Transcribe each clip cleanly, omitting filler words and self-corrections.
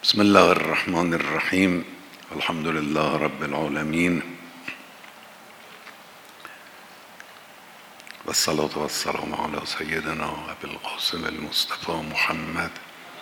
بسم الله الرحمن الرحیم. الحمد لله رب العالمین و الصلاة و السلام علی سیدنا ابی القاسم المصطفى محمد.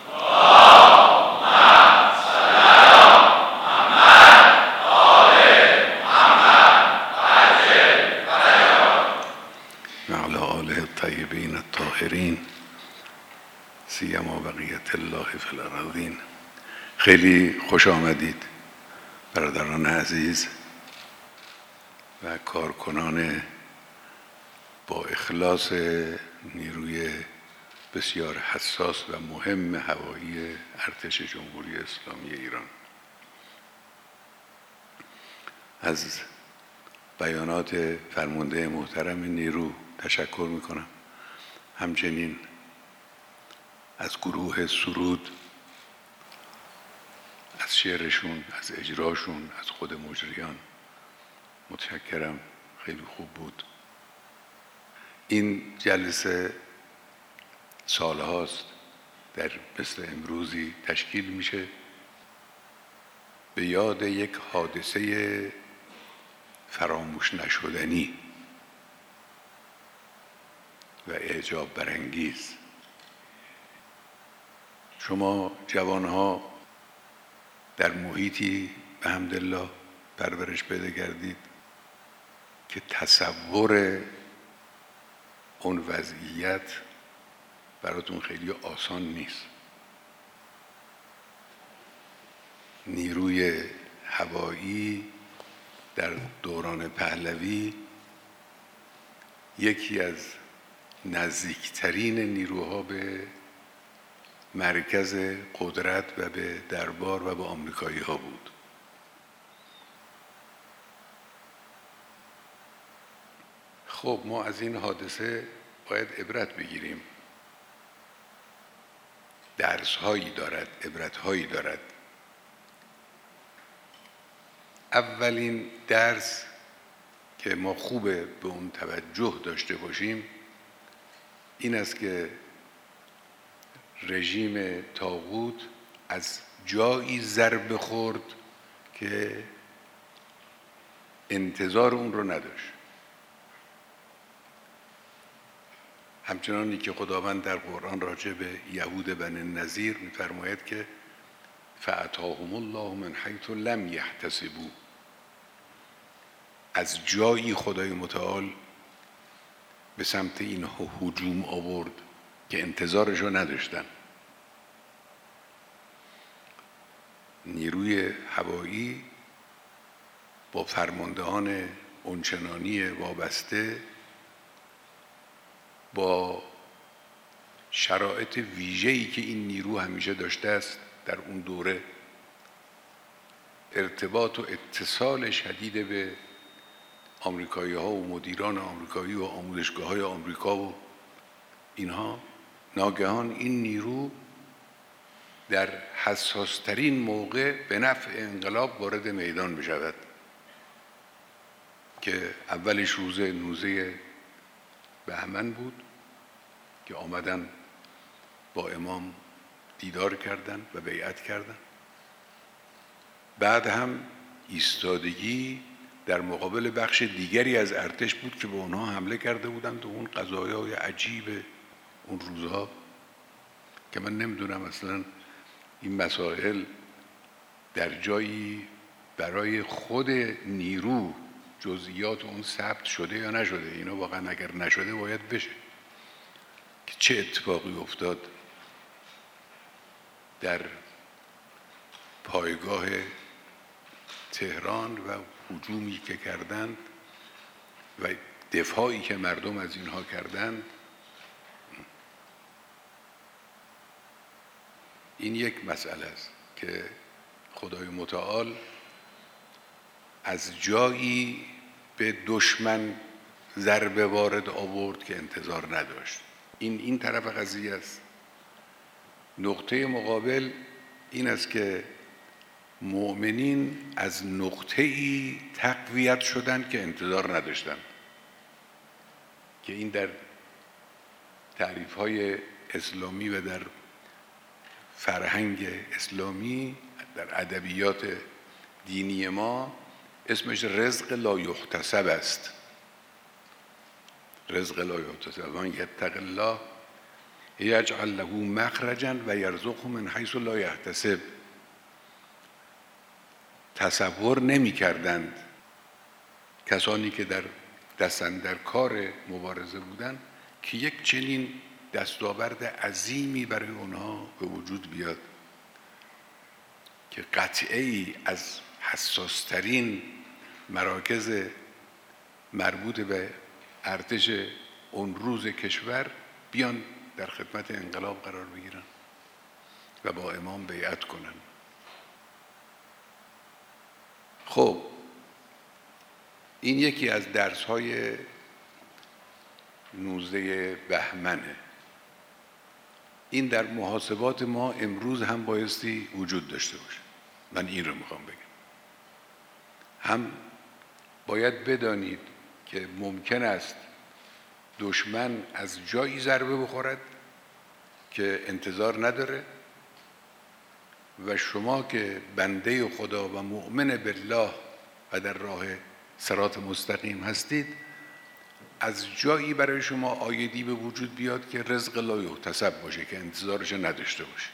و علی آله الطیبین الطاهرین سیما بقیة الله فی الارضین. خیلی خوش آمدید برادران عزیز و کارکنان با اخلاص نیروی بسیار حساس و مهم هوایی ارتش جمهوری اسلامی ایران. از بیانات فرمانده محترم نیرو تشکر میکنم. همچنین از گروه سرود، از شعرشون، از اجراشون، از خود مجریان متشکرم. خیلی خوب بود. این جلسه سالهاست در مثل امروزی تشکیل میشه به یاد یک حادثه فراموش نشدنی و اعجاب برانگیز. شما جوانها در محیطی به حمدالله پرورش پیدا کردید که تصور اون وضعیت براتون خیلی آسان نیست. نیروی هوایی در دوران پهلوی یکی از نزدیکترین نیروها به مرکز قدرت و به دربار و به آمریکایی ها بود. خب ما از این حادثه باید عبرت بگیریم. درس هایی دارد، عبرت هایی دارد. اولین درس که ما خوبه به اون توجه داشته باشیم این است که رژیم طاغوت از جایی ضربه خورد که انتظار اون رو نداشت. همچنانی که خداوند در قرآن راجع به یهود بنی النضیر می‌فرماید که فأتاهم الله من حیث لم یحتسبوا، از جایی خدای متعال به سمت اینها هجوم آورد که انتظارش رو نداشتن. نیروی هوایی با فرماندهان اونچنانی وابسته با شرایط ویژه‌ای که این نیرو همیشه داشته است در اون دوره، ارتباط و اتصال شدید به آمریکایی ها و مدیران آمریکایی و آموزشگاه های آمریکا و اینها، ناگهان این نیرو در حساسترین موقع به نفع انقلاب وارد میدان بشود که اولش روز 19 بهمن بود که آمدن با امام دیدار کردند و بیعت کردند. بعد هم ایستادگی در مقابل بخش دیگری از ارتش بود که به اونها حمله کرده بودند و اون قضایای عجیب اون روزها که من نمیدونم اصلا این مسائل در جایی برای خود نیرو جزئیات اون ثبت شده یا نشده. اینا واقعا اگر نشده باید بشه که چه اتفاقی افتاد در پایگاه تهران و هجومی که کردند و دفاعی که مردم از اینها کردند. این یک مسئله است که خدای متعال از جایی به دشمن ضربه وارد آورد که انتظار نداشت. این طرف قضیه است. نقطه مقابل این است که مؤمنین از نقطه‌ای تقویت شدند که انتظار نداشتند، که این در تعریف‌های اسلامی و در فرهنگ اسلامی در ادبیات دینی ما اسمش رزق لا یحتسب است. رزق لا یحتسب. من یتق الله یجعل له مخرجا و یرزقه من حیث لا یحتسب. تصور نمی کردند کسانی که در دستاندر کار مبارزه بودند که یک چنین دستاورد عظیمی برای اونها به وجود بیاد که قطعه‌ای از حساسترین مراکز مربوط به ارتش اون روز کشور بیان در خدمت انقلاب قرار بگیرن و با امام بیعت کنن. خب این یکی از درس‌های 19 بهمنه. این در محاسبات ما امروز هم بایستی وجود داشته باشه. من این رو میخوام بگم. هم باید بدانید که ممکن است دشمن از جایی ضربه بخورد که انتظار نداره و شما که بنده خدا و مؤمن بالله و در راه صراط مستقیم هستید از جایی برای شما آیدی به وجود بیاد که رزق لا یحتسب باشه که انتظارش نداشته باشید.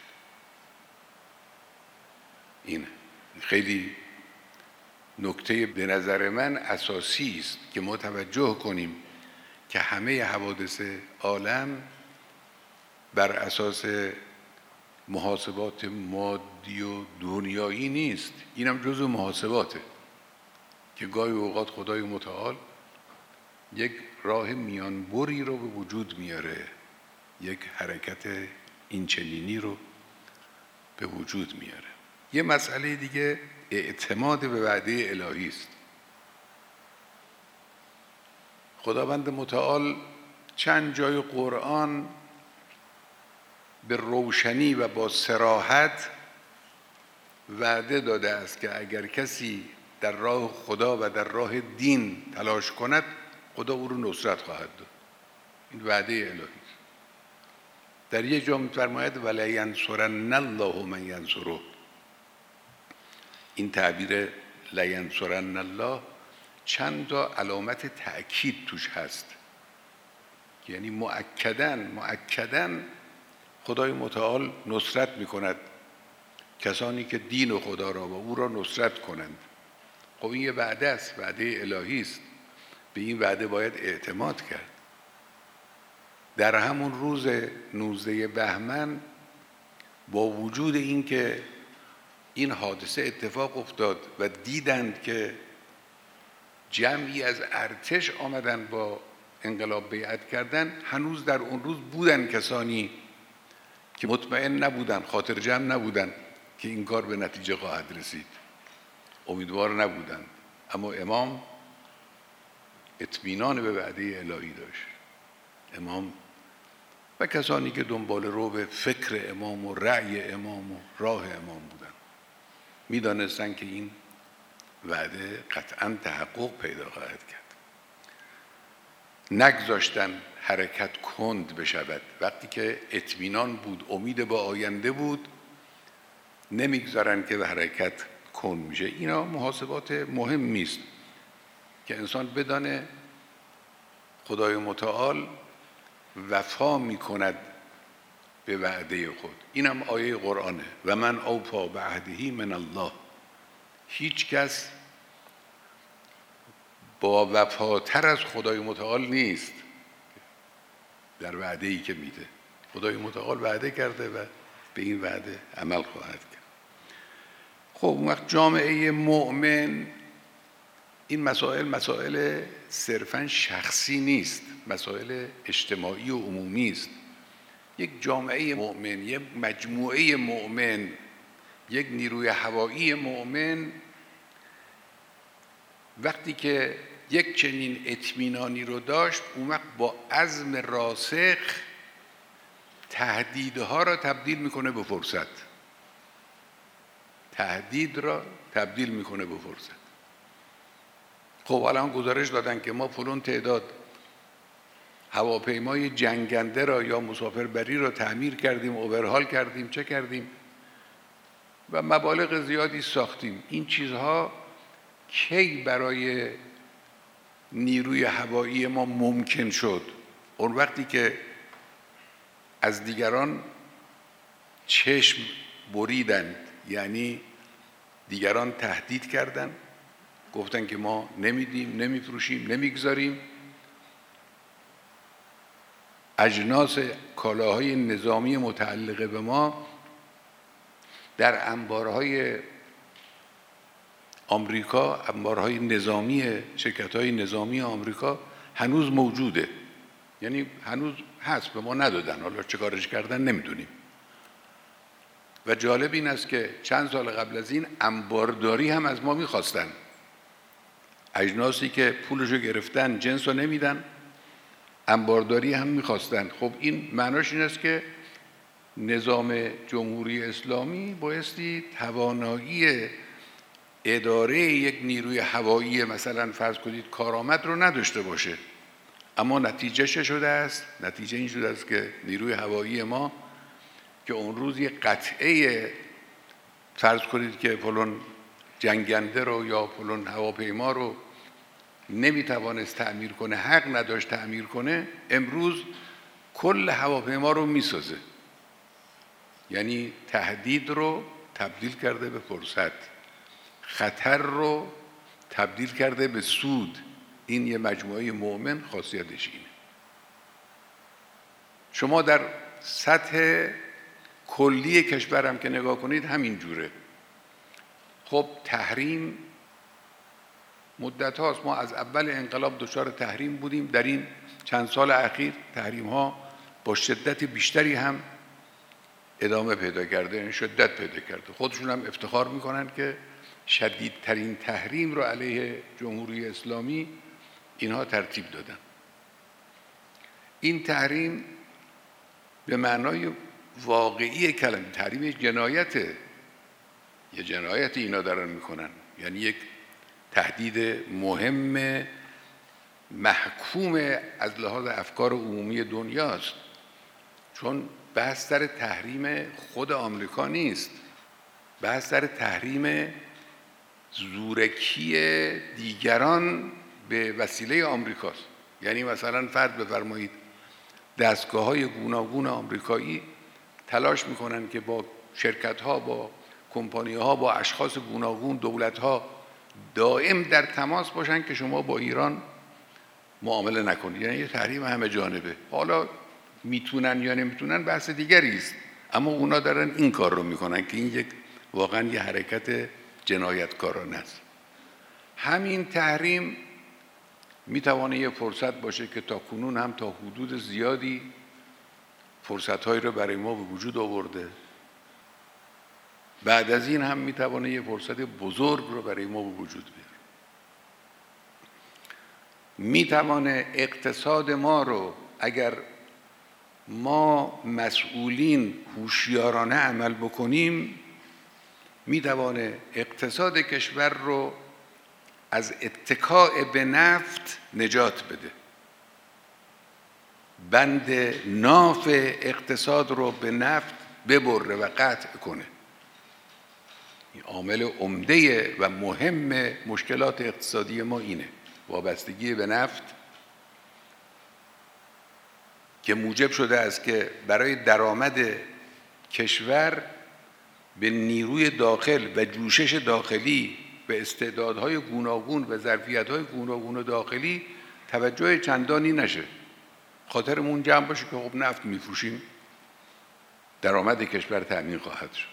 این خیلی نکته به نظر من اساسی است که ما توجه کنیم که همه حوادث عالم بر اساس محاسبات مادی و دنیایی نیست. اینم جزو محاسباته که گاهی اوقات خدای متعال یک راه میانبری رو به وجود میاره، یک حرکت اینچنینی رو به وجود میاره. یه مسئله دیگه اعتماد به وعده الهی است. خداوند متعال چند جای قرآن به روشنی و با صراحت وعده داده است که اگر کسی در راه خدا و در راه دین تلاش کند خدا او رو نصرت خواهد داد. این وعده الهی است. در یک جا می‌فرماید ولینصرن الله من ینصره. این تعبیر لینصرن الله چند تا علامت تأکید توش هست، یعنی مؤکداً خدای متعال نصرت میکند کسانی که دین خدا را و او را نصرت کنند. خب این یه وعده است، وعده الهی است. به این وعده باید اعتماد کرد. در همون روز 19 بهمن با وجود این که این حادثه اتفاق افتاد و دیدند که جمعی از ارتش آمدن با انقلاب بیعت کردن، هنوز در اون روز بودن کسانی که مطمئن نبودن، خاطر جمع نبودن که این کار به نتیجه خواهد رسید، امیدوار نبودن. اما امام اطمینان به وعده الهی داشت. امام و کسانی که دنبال رو به فکر امام و رأی امام و راه امام بودن میدانستن که این وعده قطعاً تحقق پیدا خواهد کرد. نگذاشتن حرکت کند بشود. وقتی که اطمینان بود، امید با آینده بود، نمیگذارن که به حرکت کند میشه. اینا محاسبات مهمی است که انسان بدانه خدای متعال وفا میکند به وعده خود. اینم آیه قرآنه و من اوفی بعهده من الله. هیچ کس با وفاتر از خدای متعال نیست در وعده‌ای که میده. خدای متعال وعده کرده و به این وعده عمل خواهد کرد. خب اون وقت جامعه مؤمن این مسائل صرفاً شخصی نیست، مسائل اجتماعی و عمومی است. یک جامعه مؤمن، یک مجموعه مؤمن، یک نیروی هوایی مؤمن وقتی که یک چنین اطمینانی رو داشت، اون وقت با عزم راسخ تهدیدها را تبدیل میکنه به فرصت. تهدید را تبدیل میکنه به فرصت. خب الان گزارش دادن که ما فلان تعداد هواپیمای جنگنده را یا مسافربری را تعمیر کردیم، اوورهال کردیم، چه کردیم و مبالغ زیادی ساختیم. این چیزها کی برای نیروی هوایی ما ممکن شد؟ اون وقتی که از دیگران چشم بریدند، یعنی دیگران تهدید کردند، گفتن که ما نمیدیم، نمیفروشیم، نمیگذاریم اجناس کالاهای نظامی متعلقه به ما در انبارهای آمریکا، انبارهای نظامی شرکت‌های نظامی آمریکا هنوز موجوده، یعنی هنوز هست، به ما ندادن، حالا چه کارش کردن نمیدونیم. و جالب این است که چند سال قبل از این انبارداری هم از ما میخواستن، اجناسی که پولشو گرفتن جنسو نمیدن، انبارداری هم میخواستن. خب این معناش این است که نظام جمهوری اسلامی بایستی توانایی اداره یک نیروی هوایی مثلا فرض کنید کارآمد رو نداشته باشه، اما نتیجه چه شده است؟ نتیجه این شده است که نیروی هوایی ما که اون روز یک قطعه فرض کنید که فلان جنگنده رو یا فلان هواپیما رو نمیتوانست تعمیر کنه، حق نداشت تعمیر کنه، امروز کل هواپیما رو میسازه. یعنی تهدید رو تبدیل کرده به فرصت، خطر رو تبدیل کرده به سود. این یه مجموعه مؤمن خاصیتش اینه. شما در سطح کلی کشورم که نگاه کنید همین جوره. خب تحریم مدت هاست، ما از اول انقلاب دچار تحریم بودیم، در این چند سال اخیر تحریم ها با شدت بیشتری هم ادامه پیدا کرده، این شدت پیدا کرده. خودشون هم افتخار میکنن که شدیدترین تحریم رو علیه جمهوری اسلامی اینها ترتیب دادن. این تحریم به معنای واقعی کلمه تحریم جنایته، یه جنایت اینا دارن میکنن، یعنی یک تهدید مهم محکوم از لحاظ افکار عمومی دنیاست. چون بحث سر تحریم خود آمریکا نیست، بحث سر تحریم زورکی دیگران به وسیله آمریکاست. یعنی مثلا فرض بفرمایید دستگاه‌های گوناگون آمریکایی تلاش میکنن که با شرکت‌ها، با کمپانی‌ها، با اشخاص گوناگون، دولت‌ها دائم در تماس باشن که شما با ایران معامله نکنید. یعنی یه تحریم همه جانبه. حالا میتونن یا نمیتونن بحث دیگری است، اما اونا دارن این کار رو میکنن که این یک واقعا یه حرکت جنایتکارانه است. همین تحریم میتونه یه فرصت باشه که تا کنون هم تا حدود زیادی فرصت‌هایی رو برای ما به وجود آورده. بعد از این هم میتونه یه فرصت بزرگ رو برای ما به وجود بیاره. میتونه اقتصاد ما رو اگر ما مسئولین هوشیارانه عمل بکنیم، میتونه اقتصاد کشور رو از اتکاء به نفت نجات بده، بند ناف اقتصاد رو به نفت ببره و قطع کنه. این عامل عمده و مهم مشکلات اقتصادی ما اینه، وابستگی به نفت که موجب شده است که برای درآمد کشور به نیروی داخل و جوشش داخلی به استعدادهای گوناگون و ظرفیت‌های گوناگون داخلی توجه چندانی نشه. خاطرمون جمع باشه که خب نفت میفروشیم، درآمد کشور تأمین خواهد شد.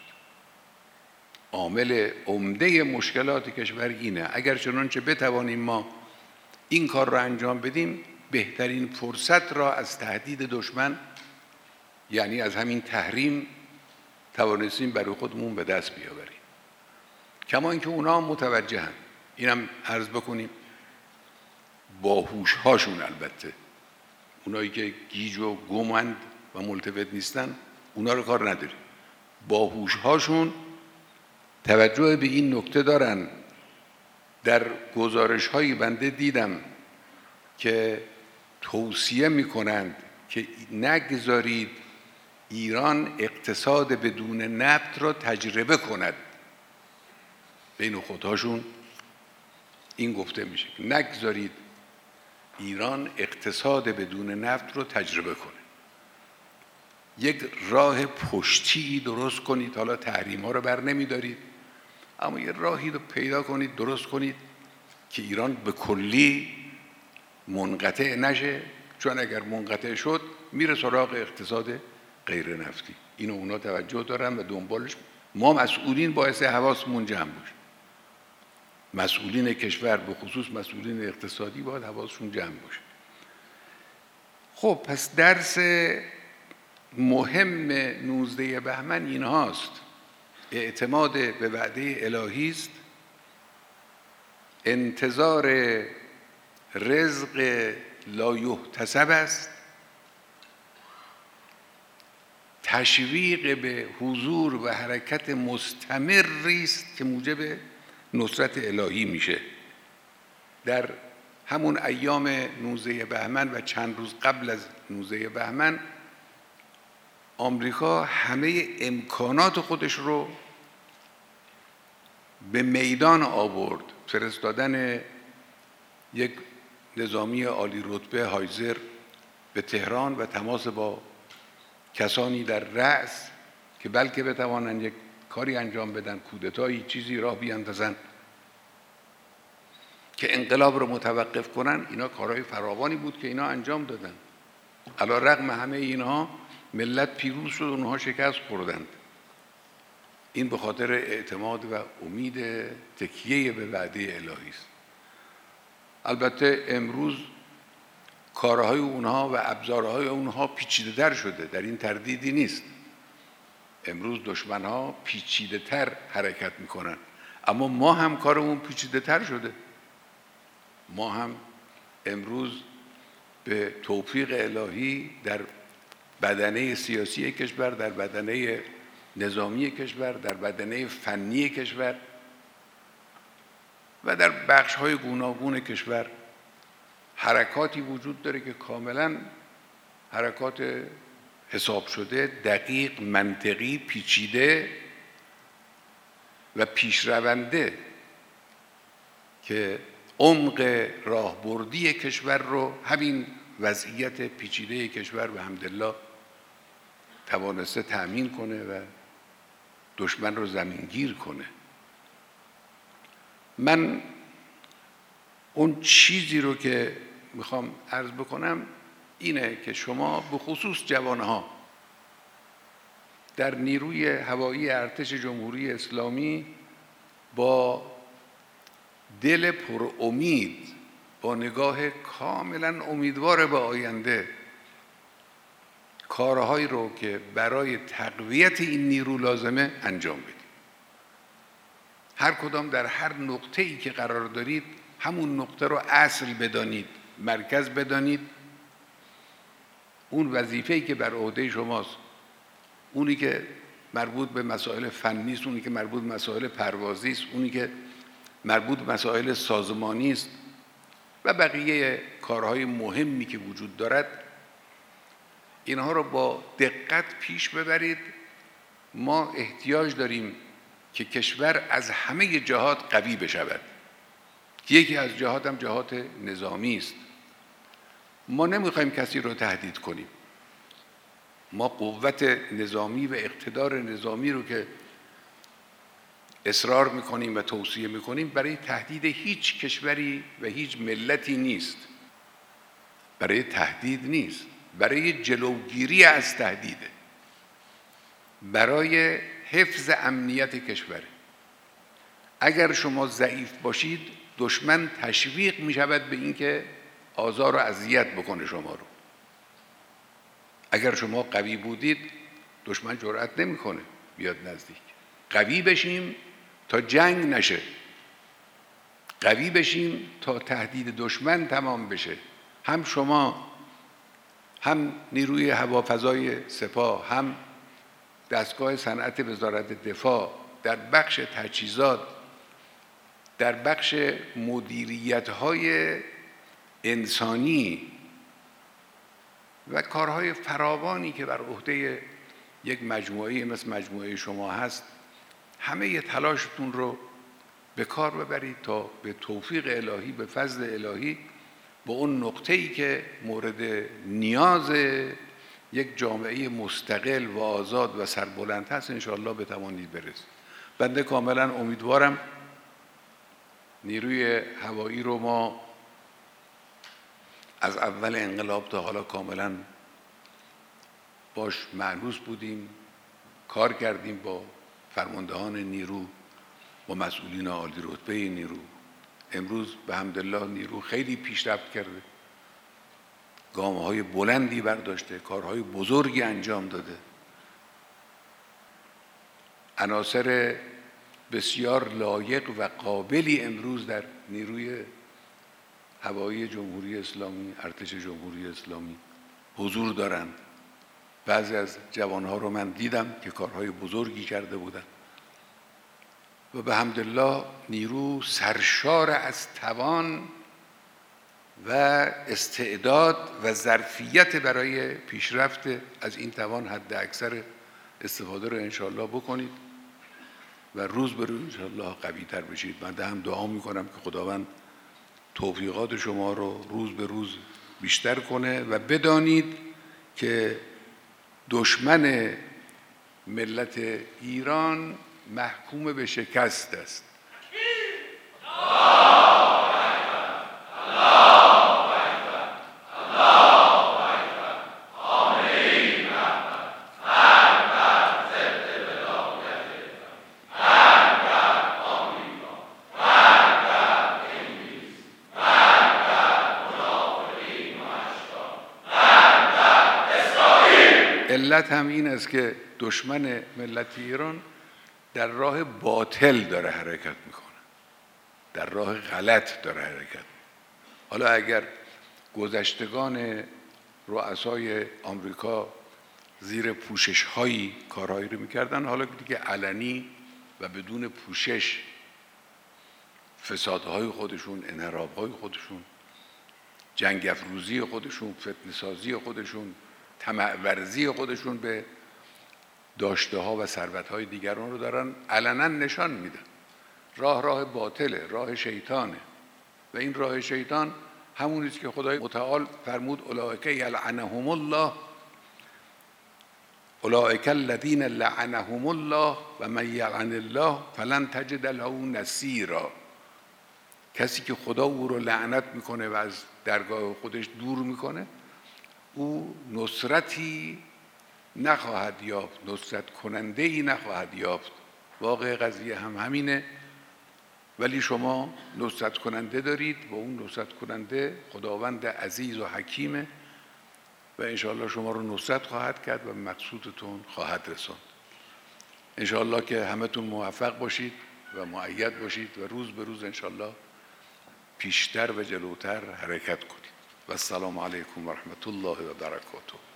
عامل عمده مشکلات کشور اینه. اگر چنانچه بتوانیم ما این کار را انجام بدیم، بهترین فرصت را از تهدید دشمن، یعنی از همین تحریم، توانستیم برای خودمون به دست بیاوریم. کما اینکه اونا هم متوجهن، اینم عرض بکنیم، باهوش هاشون، البته اونایی که گیج و گمند و ملتفت نیستن اونا رو کار نداریم، باهوش هاشون توجه به این نکته دارن. در گزارش هایی بنده دیدم که توصیه میکنند که نگذارید ایران اقتصاد بدون نفت را تجربه کند. بین خودهاشون این گفته میشه که نگذارید ایران اقتصاد بدون نفت رو تجربه کنه. یک راه پشتی درست کنید. حالا تحریم ها رو بر نمیدارید، اما یه راهی رو پیدا کنید، درست کنید که ایران به کلی منقطع نشه، چون اگر منقطع شد میره سراغ اقتصاد غیر نفتی. اینو اونا توجه دارن و دنبالش. ما مسئولین باعث حواسمون جمع باشه. مسئولین کشور به خصوص مسئولین اقتصادی باید حواسشون جمع باشه. خب پس درس مهم 19 بهمن این هاست: اعتماد به وعده الهی است، انتظار رزق لا یحتسب است، تشویق به حضور و حرکت مستمری است که موجب نصرت الهی میشه. در همون ایام 19 بهمن و چند روز قبل از 19 بهمن آمریکا همه امکانات خودش رو به میدان آورد. فرستادن یک نظامی عالی رتبه هایزر به تهران و تماس با کسانی در رأس که بلکه بتوانند یک کاری انجام بدن، کودتایی چیزی راه بیاندازن که انقلاب رو متوقف کنن. اینا کارهای فراوانی بود که اینا انجام دادن. علی رغم همه اینها ملت پیروز شد، اونها شکست خوردند. این به خاطر اعتماد و امید تکیه به وعده الهی است. البته امروز کارهای اونها و ابزارهای اونها پیچیده‌تر شده، در این تردیدی نیست. امروز دشمنها پیچیده‌تر حرکت میکنن، اما ما هم کارمون پیچیده‌تر شده. ما هم امروز به توفیق الهی در بدنه سیاسی کشور، در بدنه نظامی کشور، در بدنه فنی کشور و در بخش‌های گوناگون کشور حرکاتی وجود داره که کاملا حرکات حساب شده، دقیق، منطقی، پیچیده و پیشرونده که عمق راهبردی کشور رو همین وضعیت پیچیده کشور به حمدالله توانسته تأمین کنه و دشمن رو زمینگیر کنه. من اون چیزی رو که میخوام عرض بکنم اینه که شما به خصوص جوانها در نیروی هوایی ارتش جمهوری اسلامی با دل پر امید، با نگاه کاملا امیدوار به آینده، کارهایی رو که برای تقویت این نیرو لازمه انجام بدید. هر کدام در هر نقطه‌ای که قرار دارید همون نقطه رو اصل بدانید، مرکز بدانید. اون وظیفه‌ای که بر عهده شماست، اونی که مربوط به مسائل فنی است، اونی که مربوط به مسائل پروازی است، اونی که مربوط به مسائل سازمانی است و بقیه کارهای مهمی که وجود دارد، اینها رو با دقت پیش ببرید. ما احتیاج داریم که کشور از همه جهات قوی بشود. یکی از جهات هم جهات نظامی است. ما نمیخوایم کسی رو تهدید کنیم. ما قوت نظامی و اقتدار نظامی رو که اصرار میکنیم و توصیه میکنیم برای تهدید هیچ کشوری و هیچ ملتی نیست. برای تهدید نیست، برای جلوگیری از تهدیده، برای حفظ امنیت کشوره. اگر شما ضعیف باشید دشمن تشویق میشود به اینکه آزار و اذیت بکنه شما رو. اگر شما قوی بودید دشمن جرأت نمیکنه بیاد نزدیک. قوی بشیم تا جنگ نشه، قوی بشیم تا تهدید دشمن تمام بشه. هم شما، هم نیروی هوافضای سپاه، هم دستگاه صنعت وزارت دفاع در بخش تجهیزات، در بخش مدیریت‌های انسانی و کارهای فراوانی که بر عهده یک مجموعه مثل مجموعه شما هست، همه تلاشتون رو به کار ببرید تا به توفیق الهی، به فضل الهی، با اون نقطه‌ای که مورد نیاز یک جامعه مستقل و آزاد و سربلند هست انشاءالله بتوانید برسید. بنده کاملا امیدوارم نیروی هوایی رو ما از اول انقلاب تا حالا کاملا باش مأنوس بودیم، کار کردیم با فرماندهان نیرو، با مسئولین عالی رتبه نیرو. امروز به حمدالله نیرو خیلی پیشرفت کرده، گام‌های بلندی برداشته، کارهای بزرگی انجام داده، عناصر بسیار لایق و قابلی امروز در نیروی هوایی جمهوری اسلامی، ارتش جمهوری اسلامی حضور دارند. بعضی از جوانها رو من دیدم که کارهای بزرگی کرده بودند و به حمدالله نیرو سرشار از توان و استعداد و ظرفیت برای پیشرفت از این توان حد اکثر استفاده رو انشاءالله بکنید و روز به روز انشاءالله قوی تر بشید. من هم دعا میکنم که خداوند توفیقات شما رو روز به روز بیشتر کنه و بدانید که دشمن ملت ایران محکوم به شکست است. علت هم این است که دشمن ملت ایران در راه باطل داره حرکت میکنه، در راه غلط داره حرکت میکنه. حالا اگر گذشتگان رؤسای آمریکا زیر پوشش هایی کارهایی رو میکردن، حالا دیگه علنی و بدون پوشش فسادهای خودشون، انحرافهای خودشون، جنگ افروزی خودشون، فتنه سازی خودشون، طمع ورزی خودشون به داشته ها و ثروت های دیگران رو دارن علنا نشان میدن. راه باطله، راه شیطانه و این راه شیطان همونی است که خدای متعال فرمود اولئک یلعنهم الله، اولئک الذین لعنهم الله و من یلعن الله فلن تجد له نصیرا. کسی که خدا او رو لعنت میکنه و از درگاه خودش دور میکنه، او نصرتی نخواهد یافت، نصرت کننده ای نخواهد یافت. واقع قضیه هم همینه. ولی شما نصرت کننده دارید و اون نصرت کننده خداوند عزیز و حکیمه و انشاءالله شما رو نصرت خواهد کرد و مقصودتون خواهد رساند. انشاءالله که همتون موفق باشید و مؤید باشید و روز به روز انشاءالله پیشتر و جلوتر حرکت کنید. و السلام علیکم و رحمت الله و برکاته.